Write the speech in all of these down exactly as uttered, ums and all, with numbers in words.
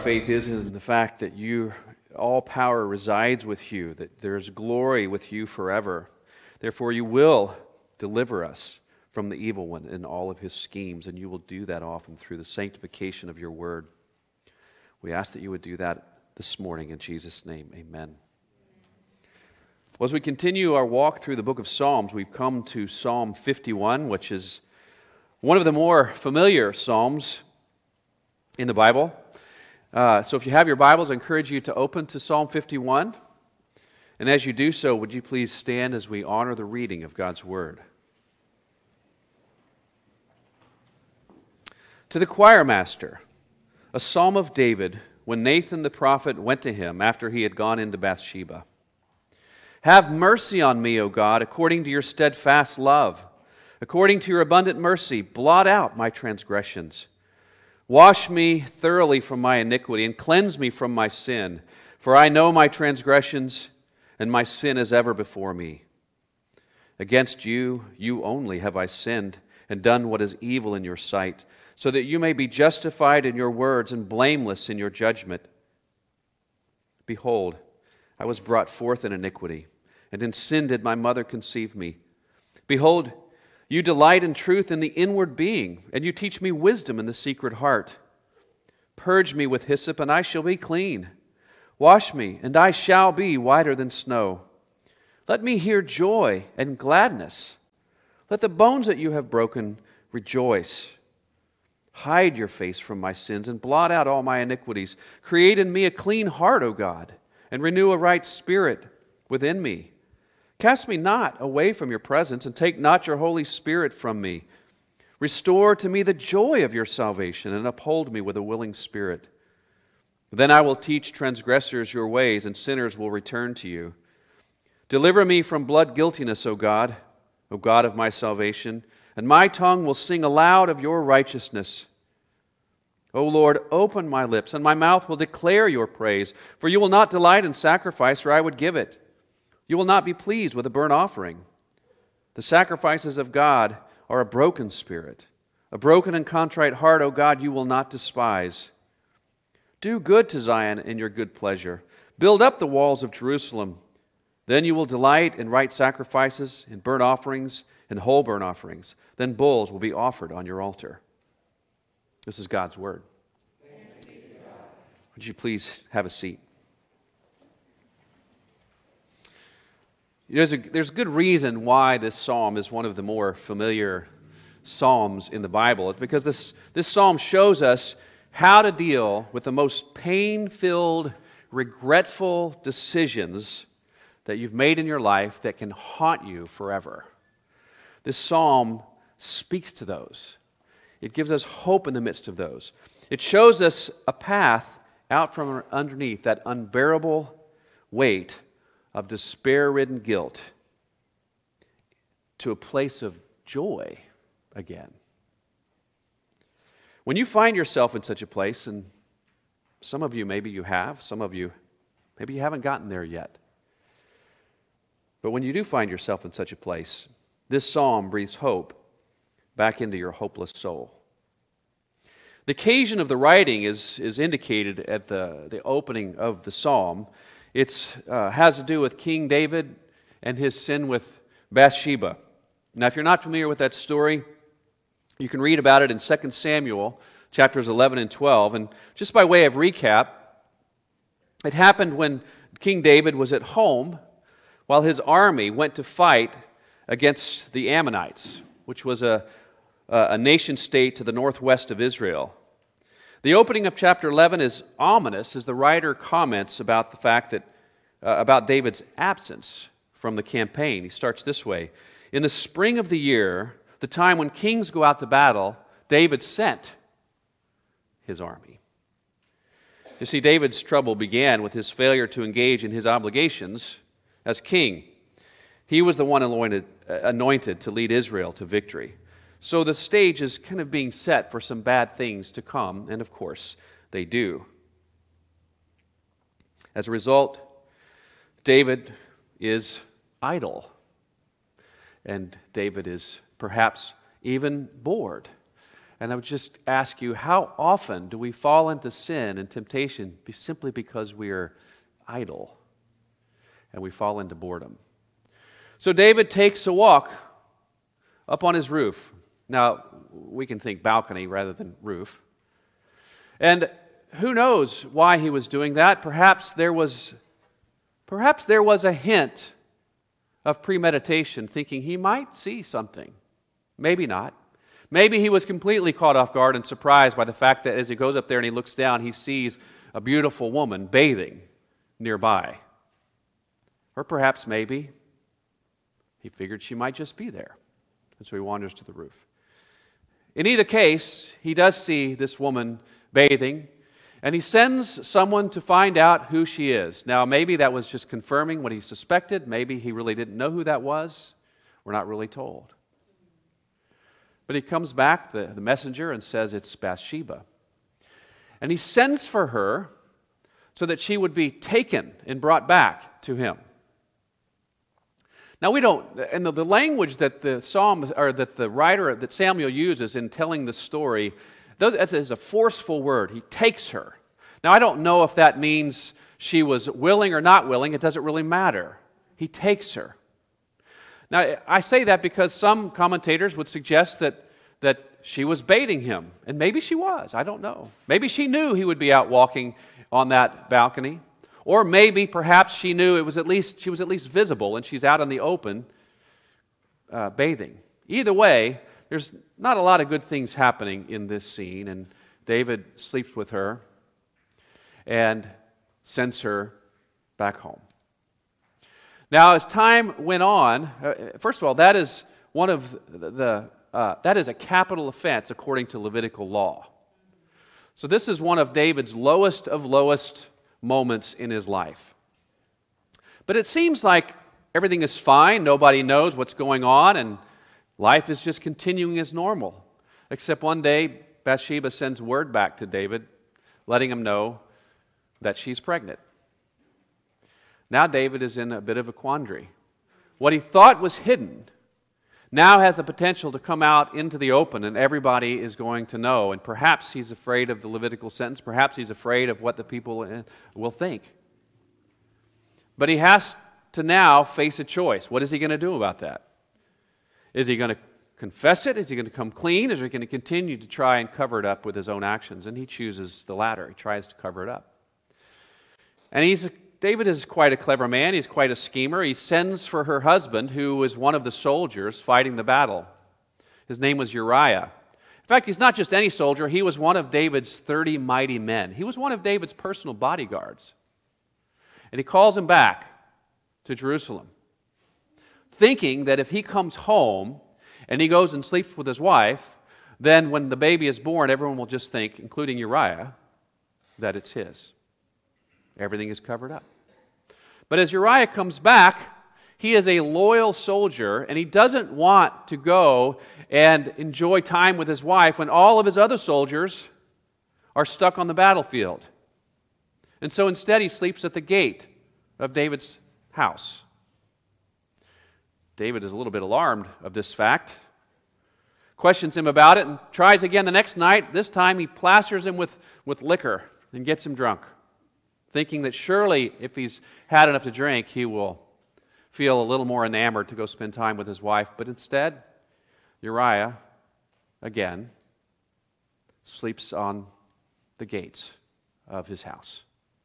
Faith is in the fact that you, all power resides with you, that there's glory with you forever. Therefore, you will deliver us from the evil one and all of his schemes, and you will do that often through the sanctification of your word. We ask that you would do that this morning in Jesus' name. Amen. Well, as we continue our walk through the book of Psalms, we've come to Psalm fifty-one, which is one of the more familiar psalms in the Bible. Uh, so if you have your Bibles, I encourage you to open to Psalm fifty-one. And as you do so, would you please stand as we honor the reading of God's Word. To the choir master, a psalm of David, when Nathan the prophet went to him after he had gone into Bathsheba. Have mercy on me, O God, according to your steadfast love. According to your abundant mercy, blot out my transgressions. Wash me thoroughly from my iniquity and cleanse me from my sin, for I know my transgressions and my sin is ever before me. Against you, you only have I sinned and done what is evil in your sight, so that you may be justified in your words and blameless in your judgment. Behold, I was brought forth in iniquity, and in sin did my mother conceive me. Behold, you delight in truth in the inward being, and you teach me wisdom in the secret heart. Purge me with hyssop, and I shall be clean. Wash me, and I shall be whiter than snow. Let me hear joy and gladness. Let the bones that you have broken rejoice. Hide your face from my sins, and blot out all my iniquities. Create in me a clean heart, O God, and renew a right spirit within me. Cast me not away from your presence, and take not your Holy Spirit from me. Restore to me the joy of your salvation, and uphold me with a willing spirit. Then I will teach transgressors your ways, and sinners will return to you. Deliver me from blood guiltiness, O God, O God of my salvation, and my tongue will sing aloud of your righteousness. O Lord, open my lips, and my mouth will declare your praise, for you will not delight in sacrifice, or I would give it. You will not be pleased with a burnt offering. The sacrifices of God are a broken spirit. A broken and contrite heart, O God, you will not despise. Do good to Zion in your good pleasure. Build up the walls of Jerusalem. Then you will delight in right sacrifices, in burnt offerings, and whole burnt offerings. Then bulls will be offered on your altar. This is God's word. Would you please have a seat? There's a, there's good reason why this psalm is one of the more familiar psalms in the Bible. It's because this, this psalm shows us how to deal with the most pain-filled, regretful decisions that you've made in your life that can haunt you forever. This psalm speaks to those. It gives us hope in the midst of those. It shows us a path out from underneath that unbearable weight of despair-ridden guilt to a place of joy again. When you find yourself in such a place, and some of you maybe you have, some of you maybe you haven't gotten there yet, but when you do find yourself in such a place, this psalm breathes hope back into your hopeless soul. The occasion of the writing is, is indicated at the, the opening of the psalm. It uh, has to do with King David and his sin with Bathsheba. Now, if you're not familiar with that story, you can read about it in Second Samuel, chapters eleven and twelve. And just by way of recap, it happened when King David was at home while his army went to fight against the Ammonites, which was a, a nation-state to the northwest of Israel. The opening of chapter eleven is ominous as the writer comments about the fact that, uh, about David's absence from the campaign. He starts this way: in the spring of the year, the time when kings go out to battle, David sent his army. You see, David's trouble began with his failure to engage in his obligations as king. He was the one anointed, anointed to lead Israel to victory. So the stage is kind of being set for some bad things to come, and of course, they do. As a result, David is idle, and David is perhaps even bored And I would just ask you, how often do we fall into sin and temptation simply because we are idle and we fall into boredom? So David takes a walk up on his roof. Now, we can think balcony rather than roof. And who knows why he was doing that? Perhaps there was, perhaps there was a hint of premeditation, thinking he might see something. Maybe not. Maybe he was completely caught off guard and surprised by the fact that as he goes up there and he looks down, he sees a beautiful woman bathing nearby. Or perhaps maybe he figured she might just be there. And so he wanders to the roof. In either case, he does see this woman bathing, and he sends someone to find out who she is. Now, maybe that was just confirming what he suspected. Maybe he really didn't know who that was. We're not really told. But he comes back, the, the messenger, and says it's Bathsheba. And he sends for her so that she would be taken and brought back to him. Now we don't, and the, the language that the psalm, or that the writer, that Samuel uses in telling the story, that is a forceful word. He takes her. Now I don't know if that means she was willing or not willing. It doesn't really matter. He takes her. Now I say that because some commentators would suggest that, that she was baiting him. And maybe she was. I don't know. Maybe she knew he would be out walking on that balcony. Or maybe, perhaps, she knew it was at least she was at least visible, and she's out in the open uh, bathing. Either way, there's not a lot of good things happening in this scene, and David sleeps with her and sends her back home. Now, as time went on, uh, first of all, that is one of the uh, that is a capital offense according to Levitical law. So this is one of David's lowest of lowest moments in his life. But it seems like everything is fine, nobody knows what's going on, and life is just continuing as normal. Except one day, Bathsheba sends word back to David, letting him know that she's pregnant. Now David is in a bit of a quandary. What he thought was hidden now has the potential to come out into the open, and everybody is going to know. And perhaps he's afraid of the Levitical sentence. Perhaps he's afraid of what the people will think. But he has to now face a choice. What is he going to do about that? Is he going to confess it? Is he going to come clean? Is he going to continue to try and cover it up with his own actions? And he chooses the latter. He tries to cover it up. And he's David is quite a clever man. He's quite a schemer. He sends for her husband, who was one of the soldiers fighting the battle. His name was Uriah. In fact, he's not just any soldier. He was one of David's thirty mighty men. He was one of David's personal bodyguards. And he calls him back to Jerusalem, thinking that if he comes home and he goes and sleeps with his wife, then when the baby is born, everyone will just think, including Uriah, that it's his. Everything is covered up. But as Uriah comes back, he is a loyal soldier, and he doesn't want to go and enjoy time with his wife when all of his other soldiers are stuck on the battlefield. And so instead he sleeps at the gate of David's house. David is a little bit alarmed of this fact, questions him about it, and tries again the next night. This time he plasters him with, with liquor and gets him drunk, thinking that surely if he's had enough to drink, he will feel a little more enamored to go spend time with his wife. But instead, Uriah, again, sleeps on the gates of his house,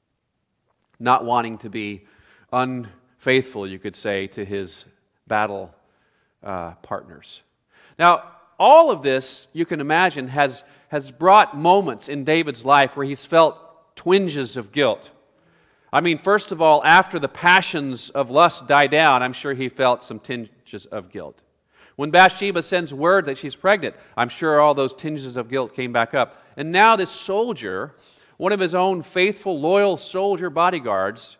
not wanting to be unfaithful, you could say, to his battle uh, partners. Now, all of this, you can imagine, has, has brought moments in David's life where he's felt twinges of guilt. I mean, first of all, after the passions of lust die down, I'm sure he felt some tinges of guilt. When Bathsheba sends word that she's pregnant, I'm sure all those tinges of guilt came back up. And now this soldier, one of his own faithful, loyal soldier bodyguards,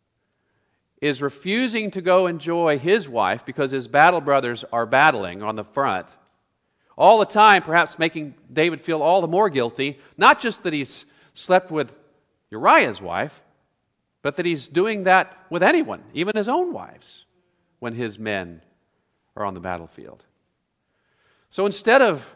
is refusing to go enjoy his wife because his battle brothers are battling on the front. All the time, perhaps making David feel all the more guilty, not just that he's slept with Uriah's wife, but that he's doing that with anyone, even his own wives, when his men are on the battlefield. So instead of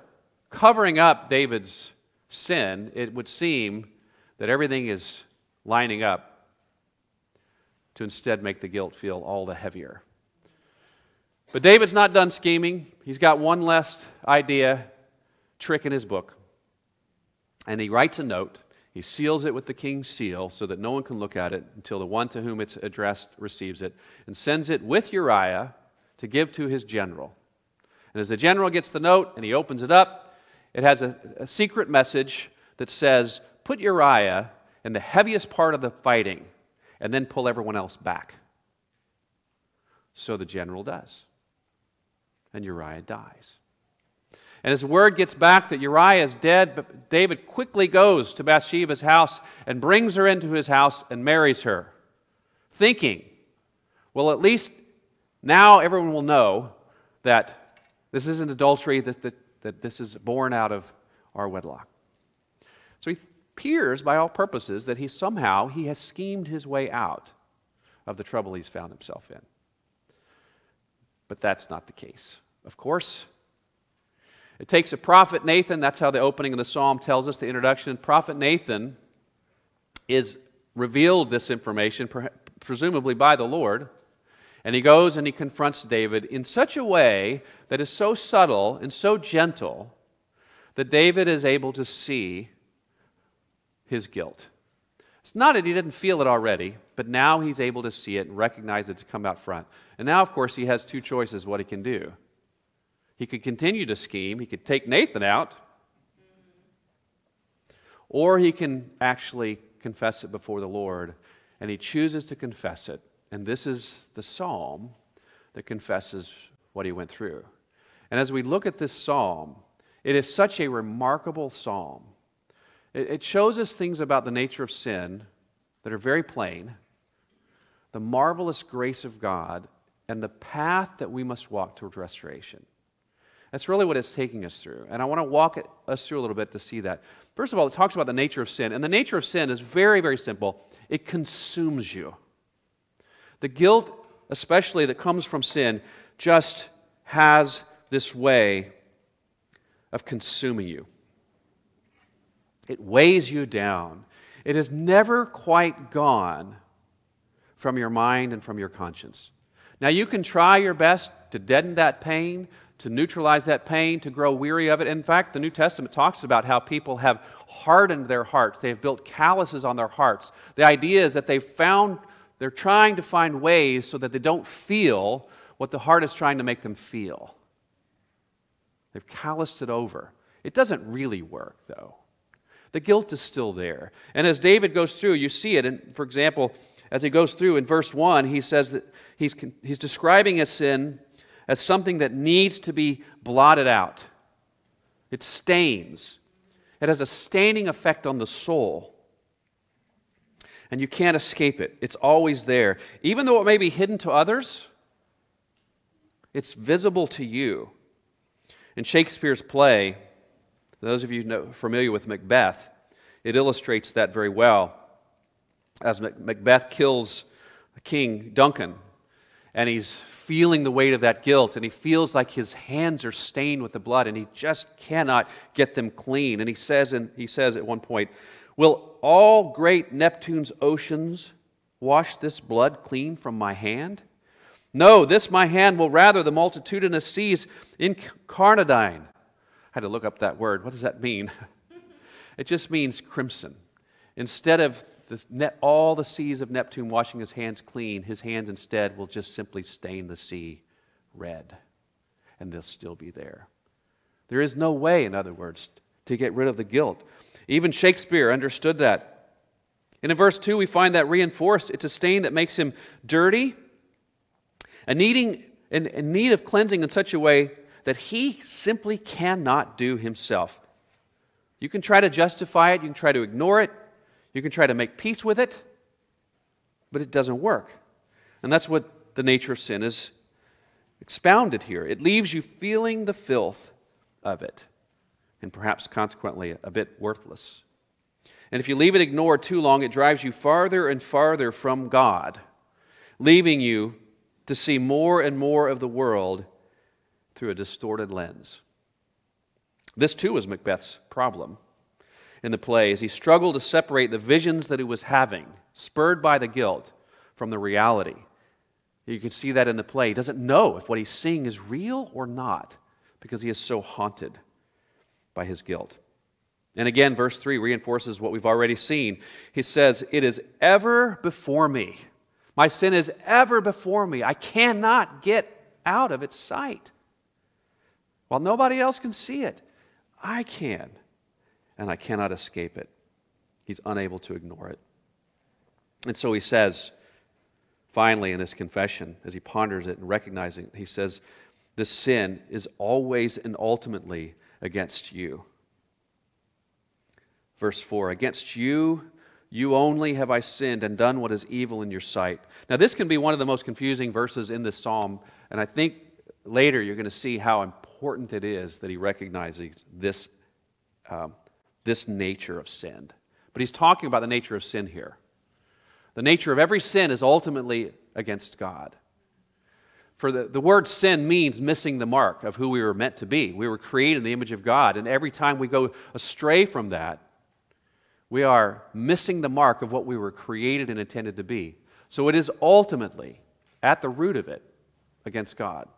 covering up David's sin, it would seem that everything is lining up to instead make the guilt feel all the heavier. But David's not done scheming. He's got one last idea, trick in his book. And he writes a note. He seals it with the king's seal so that no one can look at it until the one to whom it's addressed receives it, and sends it with Uriah to give to his general. And as the general gets the note and he opens it up, it has a, a secret message that says, put Uriah in the heaviest part of the fighting and then pull everyone else back. So the general does. And Uriah dies. And as word gets back that Uriah is dead, David quickly goes to Bathsheba's house and brings her into his house and marries her, thinking, well, at least now everyone will know that this isn't adultery, that, that, that this is born out of our wedlock. So he appears, by all purposes, that he somehow he has schemed his way out of the trouble he's found himself in. But that's not the case. Of course, it takes a prophet, Nathan. That's how the opening of the psalm tells us, the introduction. Prophet Nathan is revealed this information, presumably by the Lord. And he goes and he confronts David in such a way that is so subtle and so gentle that David is able to see his guilt. It's not that he didn't feel it already, but now he's able to see it and recognize it to come out front. And now, of course, he has two choices what he can do. He could continue to scheme. He could take Nathan out. Or he can actually confess it before the Lord. And he chooses to confess it. And this is the psalm that confesses what he went through. And as we look at this psalm, it is such a remarkable psalm. It, it shows us things about the nature of sin that are very plain, the marvelous grace of God, and the path that we must walk towards restoration. That's really what it's taking us through. And I want to walk it, us through a little bit to see that. First of all, it talks about the nature of sin. And the nature of sin is very, very simple. It consumes you. The guilt, especially that comes from sin, just has this way of consuming you. It weighs you down. It is never quite gone from your mind and from your conscience. Now, you can try your best to deaden that pain, to neutralize that pain, to grow weary of it. In fact, the New Testament talks about how people have hardened their hearts. They've built calluses on their hearts. The idea is that they've found, they're trying to find ways so that they don't feel what the heart is trying to make them feel. They've calloused it over. It doesn't really work, though. The guilt is still there. And as David goes through, you see it. And for example, as he goes through in verse one, he says that he's, he's describing a sin as something that needs to be blotted out. It stains. It has a staining effect on the soul. And you can't escape it. It's always there. Even though it may be hidden to others, it's visible to you. In Shakespeare's play, those of you know, familiar with Macbeth, it illustrates that very well. As Macbeth kills King Duncan, and he's feeling the weight of that guilt, and he feels like his hands are stained with the blood, and he just cannot get them clean. And he says, and he says at one point, "Will all great Neptune's oceans wash this blood clean from my hand? No, this my hand will rather the multitudinous seas incarnadine." I had to look up that word. What does that mean? It just means crimson. Instead of the net, all the seas of Neptune washing his hands clean, his hands instead will just simply stain the sea red, and they'll still be there. There is no way, in other words, to get rid of the guilt. Even Shakespeare understood that. And in verse two, we find that reinforced. It's a stain that makes him dirty, and needing, in, in need of cleansing in such a way that he simply cannot do himself. You can try to justify it, you can try to ignore it, you can try to make peace with it, but it doesn't work. And that's what the nature of sin is expounded here. It leaves you feeling the filth of it, and perhaps consequently a bit worthless. And if you leave it ignored too long, it drives you farther and farther from God, leaving you to see more and more of the world through a distorted lens. This too was Macbeth's problem in the play, as he struggled to separate the visions that he was having, spurred by the guilt, from the reality. You can see that in the play. He doesn't know if what he's seeing is real or not because he is so haunted by his guilt. And again, verse three reinforces what we've already seen. He says, "It is ever before me. My sin is ever before me. I cannot get out of its sight. While nobody else can see it, I can, and I cannot escape it." He's unable to ignore it. And so he says, finally in this confession, as he ponders it and recognizing it, he says, "This sin is always and ultimately against you." Verse four, "Against you, you only have I sinned and done what is evil in your sight." Now this can be one of the most confusing verses in this psalm, and I think later you're going to see how important it is that he recognizes this, um, this nature of sin. But he's talking about the nature of sin here. The nature of every sin is ultimately against God. For the, the word sin means missing the mark of who we were meant to be. We were created in the image of God, and every time we go astray from that, we are missing the mark of what we were created and intended to be. So it is ultimately, at the root of it, against God.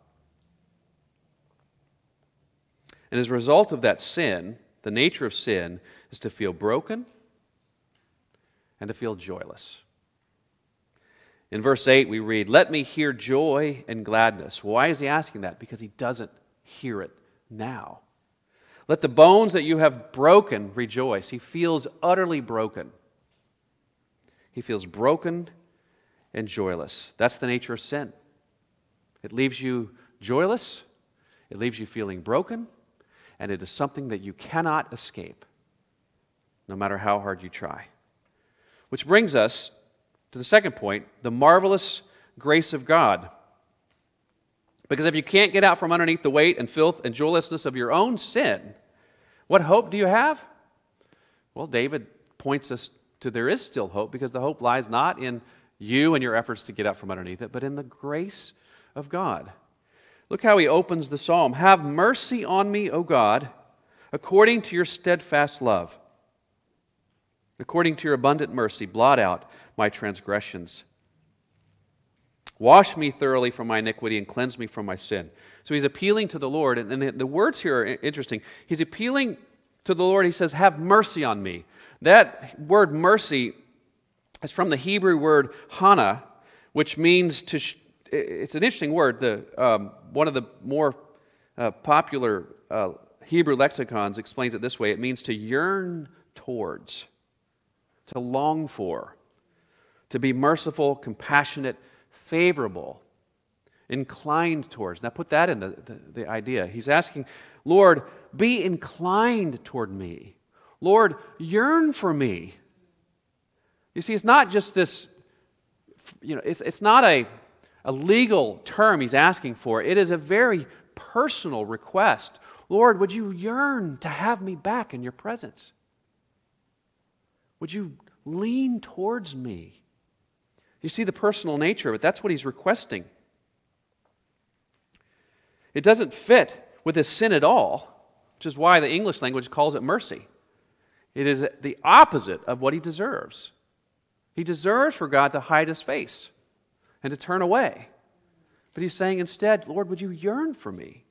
And as a result of that sin, the nature of sin is to feel broken and to feel joyless. In verse eight we read, "Let me hear joy and gladness." Why is he asking that? Because he doesn't hear it now. "Let the bones that you have broken rejoice." He feels utterly broken. He feels broken and joyless. That's the nature of sin. It leaves you joyless, it leaves you feeling broken, and it is something that you cannot escape, no matter how hard you try. Which brings us to the second point, the marvelous grace of God. Because if you can't get out from underneath the weight and filth and joylessness of your own sin, what hope do you have? Well, David points us to there is still hope, because the hope lies not in you and your efforts to get out from underneath it, but in the grace of God. Look how he opens the psalm. "Have mercy on me, O God, according to your steadfast love. According to your abundant mercy, blot out my transgressions. Wash me thoroughly from my iniquity and cleanse me from my sin." So he's appealing to the Lord, and, and the words here are interesting. He's appealing to the Lord. He says, "Have mercy on me." That word mercy is from the Hebrew word hana, which means to, sh- it's an interesting word. The, um, one of the more uh, popular uh, Hebrew lexicons explains it this way. It means to yearn towards, to long for, to be merciful, compassionate, favorable, inclined towards. Now put that in the, the, the idea. He's asking, Lord, be inclined toward me. Lord, yearn for me. You see, it's not just this, you know, it's, it's not a, a legal term he's asking for. It is a very personal request. Lord, would you yearn to have me back in your presence? Would you lean towards me? You see the personal nature of it. That's what he's requesting. It doesn't fit with his sin at all, which is why the English language calls it mercy. It is the opposite of what he deserves. He deserves for God to hide his face and to turn away. But he's saying instead, Lord, would you yearn for me?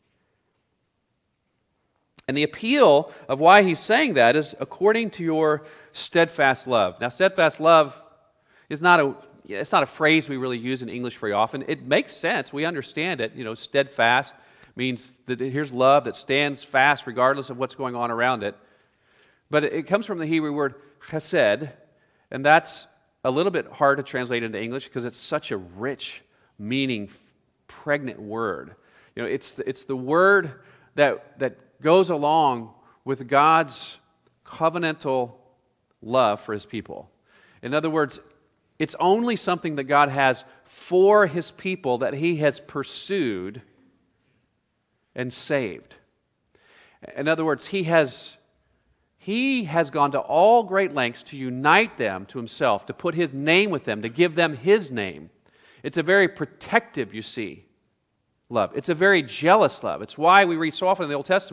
And the appeal of why he's saying that is according to your steadfast love. Now, steadfast love is not a it's not a phrase we really use in English very often. It makes sense. We understand it. You know, steadfast means that here's love that stands fast regardless of what's going on around it. But it comes from the Hebrew word chesed, and that's a little bit hard to translate into English because it's such a rich, meaning, pregnant word. You know, it's the, it's the word that that goes along with God's covenantal love for his people. In other words, it's only something that God has for his people that he has pursued and saved. In other words, he has He has gone to all great lengths to unite them to himself, to put his name with them, to give them his name. It's a very protective, you see, love. It's a very jealous love. It's why we read so often in the Old Testament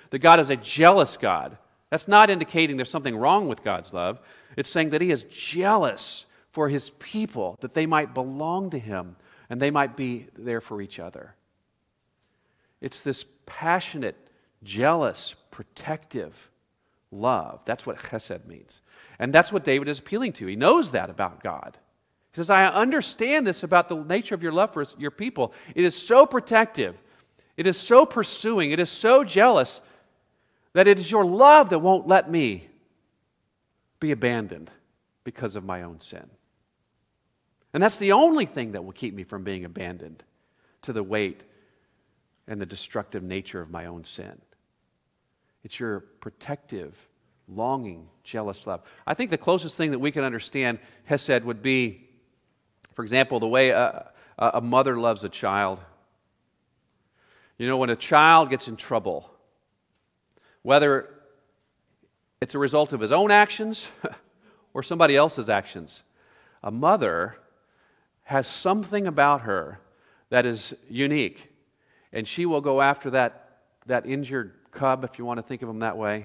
that God is a jealous God. That's not indicating there's something wrong with God's love. It's saying that he is jealous for his people, that they might belong to him and they might be there for each other. It's this passionate, jealous, protective love. That's what chesed means. And that's what David is appealing to. He knows that about God. He says, I understand this about the nature of your love for your people. It is so protective. It is so pursuing. It is so jealous that it is your love that won't let me be abandoned because of my own sin. And that's the only thing that will keep me from being abandoned to the weight and the destructive nature of my own sin. It's your protective, longing, jealous love. I think the closest thing that we can understand Hesed would be, for example, the way a, a mother loves a child. You know, when a child gets in trouble, whether it's a result of his own actions or somebody else's actions, a mother has something about her that is unique, and she will go after that, that injured cub, if you want to think of them that way,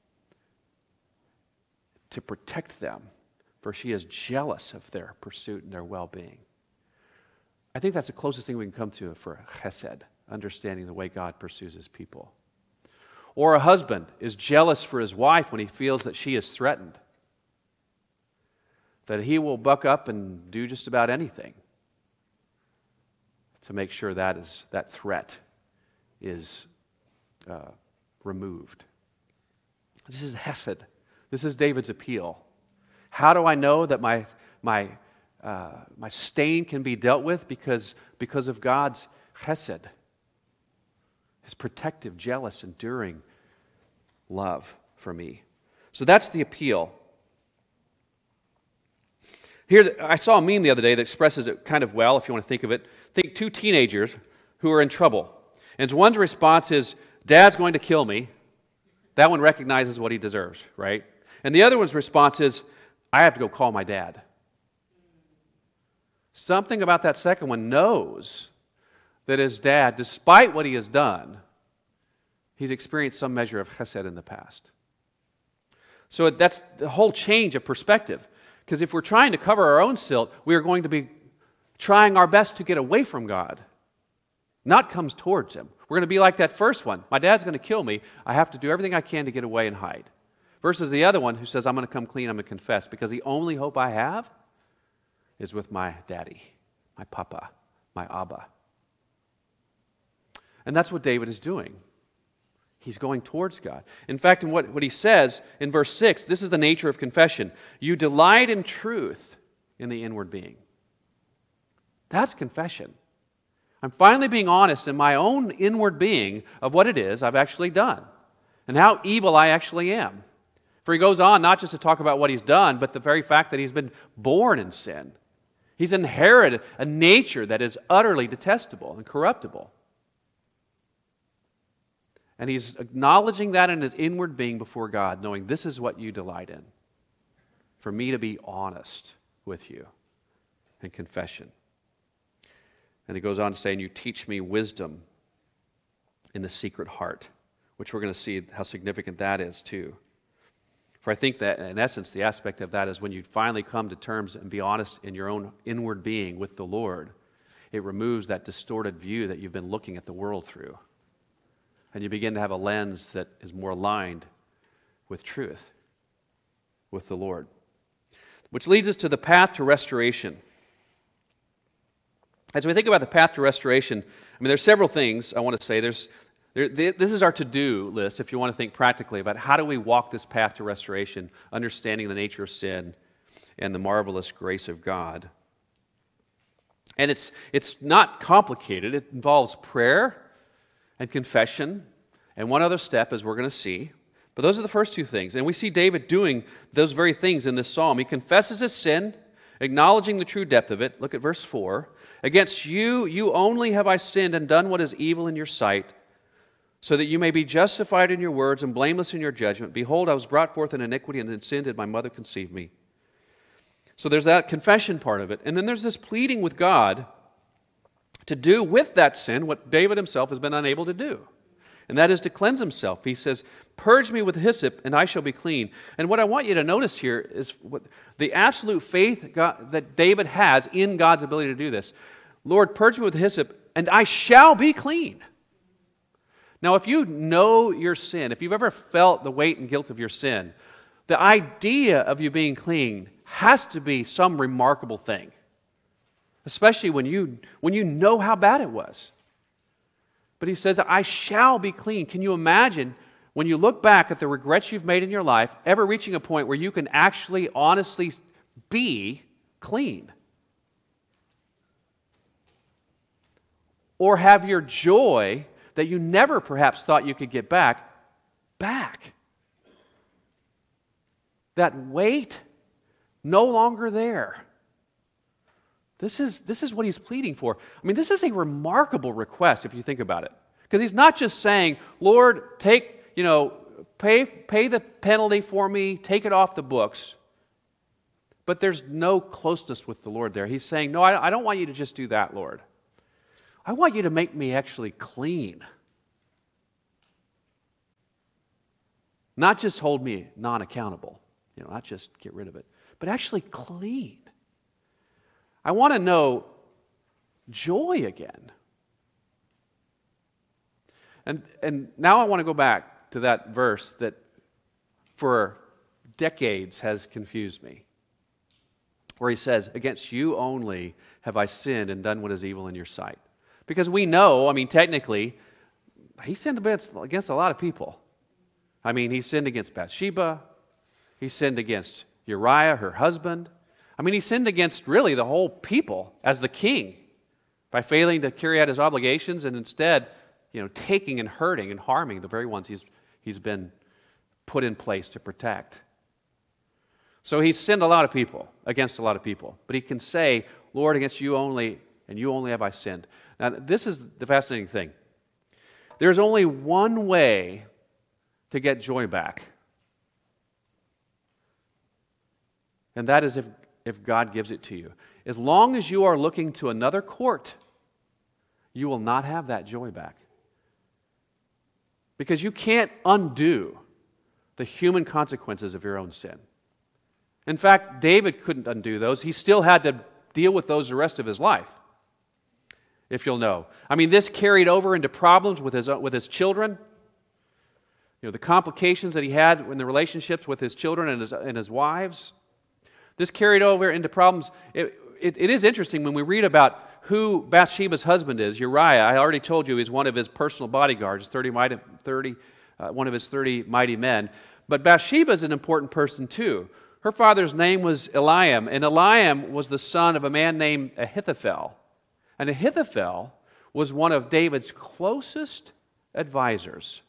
to protect them, for she is jealous of their pursuit and their well-being. I think that's the closest thing we can come to for chesed, understanding the way God pursues his people. Or a husband is jealous for his wife when he feels that she is threatened, that he will buck up and do just about anything to make sure that is that threat is uh, removed. This is Hesed. This is David's appeal. How do I know that my my uh, my stain can be dealt with? Because because of God's Hesed, his protective, jealous, enduring love for me. So that's the appeal. Here, I saw a meme the other day that expresses it kind of well, if you want to think of it. Think two teenagers who are in trouble. And one's response is, Dad's going to kill me. That one recognizes what he deserves, right? And the other one's response is, I have to go call my dad. Something about that second one knows that his dad, despite what he has done, he's experienced some measure of chesed in the past. So that's the whole change of perspective. Because if we're trying to cover our own silt, we are going to be trying our best to get away from God, not come towards him. We're going to be like that first one. My dad's going to kill me. I have to do everything I can to get away and hide. Versus the other one who says, I'm going to come clean, I'm going to confess, because the only hope I have is with my daddy, my papa, my Abba. And that's what David is doing. He's going towards God. In fact, in what, what he says in verse six, this is the nature of confession. You delight in truth in the inward being. That's confession. I'm finally being honest in my own inward being of what it is I've actually done and how evil I actually am. For he goes on not just to talk about what he's done, but the very fact that he's been born in sin. He's inherited a nature that is utterly detestable and corruptible. And he's acknowledging that in his inward being before God, knowing this is what you delight in. For me to be honest with you in confession. And he goes on to say, and you teach me wisdom in the secret heart, which we're going to see how significant that is too. For I think that, in essence, the aspect of that is when you finally come to terms and be honest in your own inward being with the Lord, it removes that distorted view that you've been looking at the world through. And you begin to have a lens that is more aligned with truth, with the Lord. Which leads us to the path to restoration. As we think about the path to restoration, I mean, there's several things I want to say. There's, there, this is our to-do list, if you want to think practically about how do we walk this path to restoration, understanding the nature of sin and the marvelous grace of God. And it's, it's not complicated. It involves prayer and confession, and one other step, as we're going to see. But those are the first two things. And we see David doing those very things in this psalm. He confesses his sin, acknowledging the true depth of it. Look at verse four. Against you, you only have I sinned and done what is evil in your sight, so that you may be justified in your words and blameless in your judgment. Behold, I was brought forth in iniquity, and in sin did my mother conceive me. So there's that confession part of it. And then there's this pleading with God to do with that sin what David himself has been unable to do. and that is to cleanse himself. He says, purge me with hyssop, and I shall be clean. And what I want you to notice here is what, the absolute faith God, that David has in God's ability to do this. Lord, purge me with hyssop, and I shall be clean. Now, if you know your sin, if you've ever felt the weight and guilt of your sin, the idea of you being clean has to be some remarkable thing, especially when you, when you know how bad it was. But he says, I shall be clean. Can you imagine when you look back at the regrets you've made in your life, ever reaching a point where you can actually honestly be clean? Or have your joy that you never perhaps thought you could get back, back. That weight no longer there. This is, this is what he's pleading for. I mean, this is a remarkable request if you think about it. Because he's not just saying, Lord, take, you know, pay, pay the penalty for me, take it off the books. But there's no closeness with the Lord there. He's saying, no, I, I don't want you to just do that, Lord. I want you to make me actually clean. Not just hold me non-accountable, you know, not just get rid of it, but actually clean. I want to know joy again. And, and now I want to go back to that verse that for decades has confused me, where he says, against you only have I sinned and done what is evil in your sight. Because we know, I mean, technically, he sinned against, against a lot of people. I mean, he sinned against Bathsheba. He sinned against Uriah, her husband. I mean, he sinned against really the whole people as the king by failing to carry out his obligations and instead, you know, taking and hurting and harming the very ones he's, he's been put in place to protect. So he's sinned a lot of people, against a lot of people. But he can say, Lord, against you only, and you only have I sinned. Now, this is the fascinating thing. There's only one way to get joy back. And that is if, if God gives it to you. As long as you are looking to another court, you will not have that joy back. Because you can't undo the human consequences of your own sin. In fact, David couldn't undo those. He still had to deal with those the rest of his life, if you'll know. I mean, this carried over into problems with his, with his children. You know, the complications that he had in the relationships with his children and his, and his wives. This carried over into problems. It, it, it is interesting when we read about who Bathsheba's husband is, Uriah. I already told you he's one of his personal bodyguards, thirty, mighty, thirty, uh, one of his thirty mighty men. But Bathsheba is an important person too. Her father's name was Eliam, and Eliam was the son of a man named Ahithophel. And Ahithophel was one of David's closest advisors.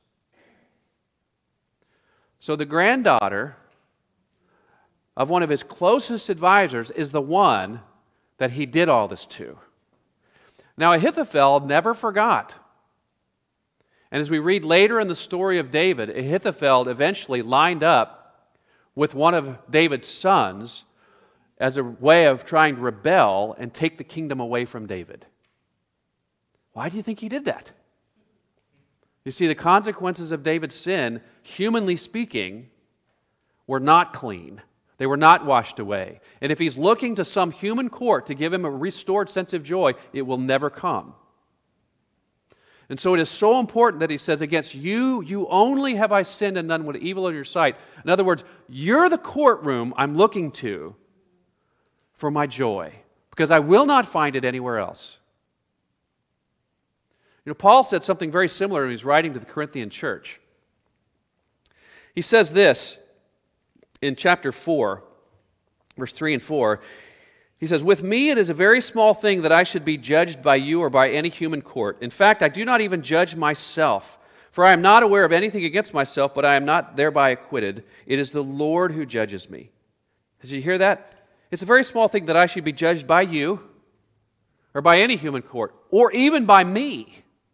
So the granddaughter of one of his closest advisors is the one that he did all this to. Now, Ahithophel never forgot. And as we read later in the story of David, Ahithophel eventually lined up with one of David's sons as a way of trying to rebel and take the kingdom away from David. Why do you think he did that? You see, the consequences of David's sin, humanly speaking, were not clean. They were not washed away. And if he's looking to some human court to give him a restored sense of joy, it will never come. And so it is so important that he says, against you, you only have I sinned and done what is evil in your sight. In other words, you're the courtroom I'm looking to for my joy, because I will not find it anywhere else. You know, Paul said something very similar when he was writing to the Corinthian church. He says this in chapter four, verse three and four. He says, with me it is a very small thing that I should be judged by you or by any human court. In fact, I do not even judge myself, for I am not aware of anything against myself, but I am not thereby acquitted. It is the Lord who judges me. Did you hear that? It's a very small thing that I should be judged by you or by any human court, or even by me.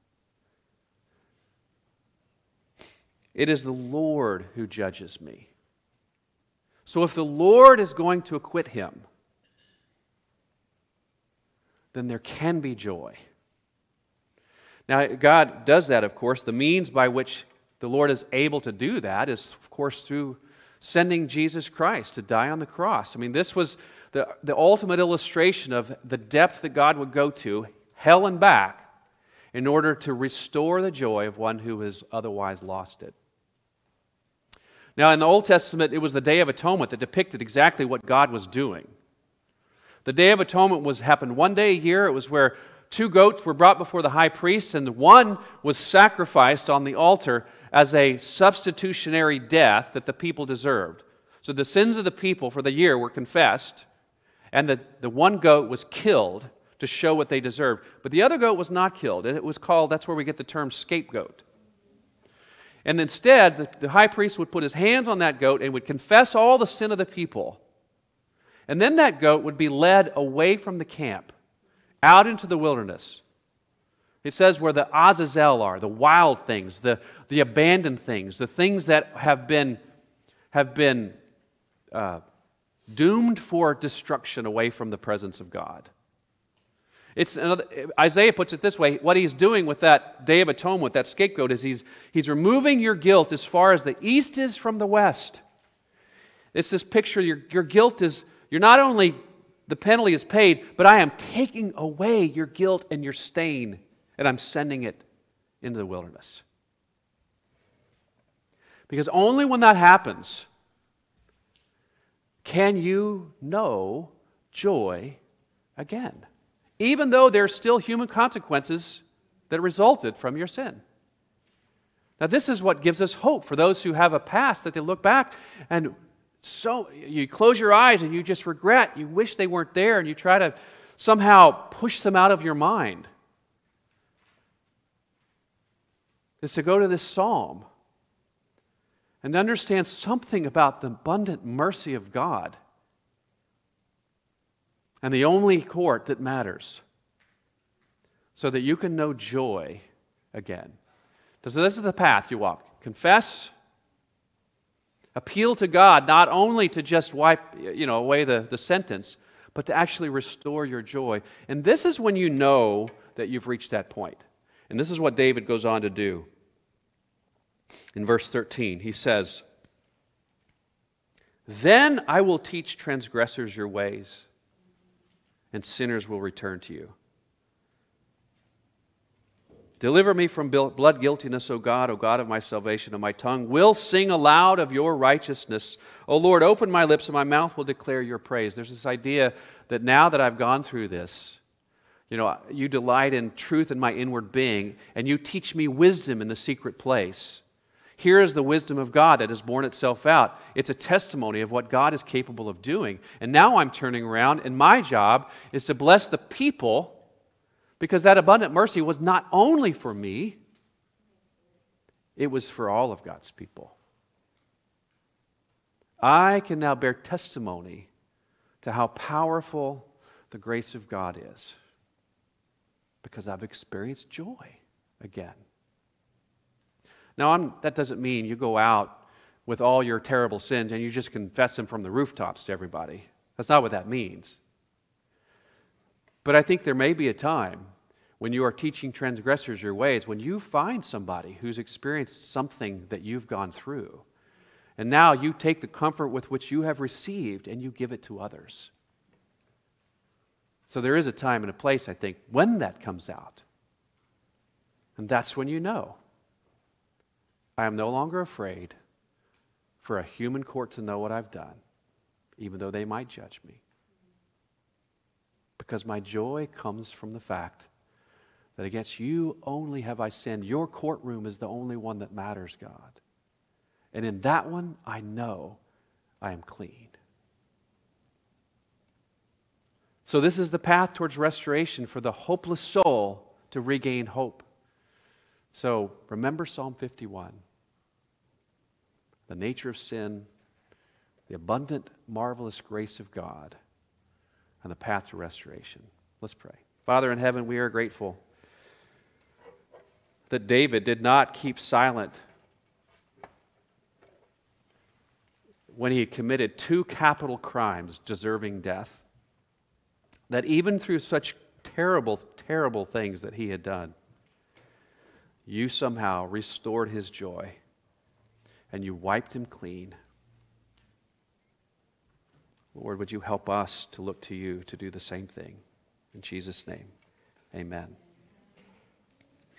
It is the Lord who judges me. So if the Lord is going to acquit him, then there can be joy. Now, God does that, of course. The means by which the Lord is able to do that is, of course, through sending Jesus Christ to die on the cross. I mean, this was the, the ultimate illustration of the depth that God would go to, hell and back, in order to restore the joy of one who has otherwise lost it. Now, in the Old Testament, it was the Day of Atonement that depicted exactly what God was doing. The Day of Atonement was happened one day a year. It was where two goats were brought before the high priest, and one was sacrificed on the altar as a substitutionary death that the people deserved. So the sins of the people for the year were confessed, and the, the one goat was killed to show what they deserved. But the other goat was not killed, and it was called, that's where we get the term scapegoat. And instead, the, the high priest would put his hands on that goat and would confess all the sin of the people. And then that goat would be led away from the camp, out into the wilderness. It says where the Azazel are, the wild things, the, the abandoned things, the things that have been, have been uh, doomed for destruction away from the presence of God. It's another, Isaiah puts it this way: what he's doing with that Day of Atonement, with that scapegoat, is he's, he's removing your guilt as far as the east is from the west. It's this picture, your, your guilt is, you're not only, the penalty is paid, but I am taking away your guilt and your stain, and I'm sending it into the wilderness. Because only when that happens can you know joy again, even though there are still human consequences that resulted from your sin. Now, this is what gives us hope for those who have a past that they look back and so you close your eyes and you just regret, you wish they weren't there, and you try to somehow push them out of your mind. Is to go to this psalm and understand something about the abundant mercy of God and the only court that matters, so that you can know joy again. So this is the path you walk. Confess, appeal to God, not only to just wipe you know, away the, the sentence, but to actually restore your joy. And this is when you know that you've reached that point. And this is what David goes on to do. In verse thirteen, he says, "Then I will teach transgressors your ways, and sinners will return to you. Deliver me from blood guiltiness, O God, O God of my salvation, and my tongue will sing aloud of your righteousness. O Lord, open my lips, and my mouth will declare your praise." There's this idea that now that I've gone through this, you know, you delight in truth in my inward being, and you teach me wisdom in the secret place. Here is the wisdom of God that has borne itself out. It's a testimony of what God is capable of doing. And now I'm turning around, and my job is to bless the people, because that abundant mercy was not only for me, it was for all of God's people. I can now bear testimony to how powerful the grace of God is, because I've experienced joy again. Now, I'm, that doesn't mean you go out with all your terrible sins and you just confess them from the rooftops to everybody. That's not what that means. But I think there may be a time when you are teaching transgressors your ways, when you find somebody who's experienced something that you've gone through, and now you take the comfort with which you have received and you give it to others. So there is a time and a place, I think, when that comes out. And that's when you know, I am no longer afraid for a human court to know what I've done, even though they might judge me. Because my joy comes from the fact that against you only have I sinned. Your courtroom is the only one that matters, God. And in that one, I know I am clean. So this is the path towards restoration for the hopeless soul to regain hope. So remember Psalm fifty-one. The nature of sin, the abundant, marvelous grace of God, and the path to restoration. Let's pray. Father in heaven, we are grateful that David did not keep silent when he committed two capital crimes deserving death. That even through such terrible, terrible things that he had done, you somehow restored his joy and you wiped him clean. Lord, would you help us to look to you to do the same thing? In Jesus' name, amen.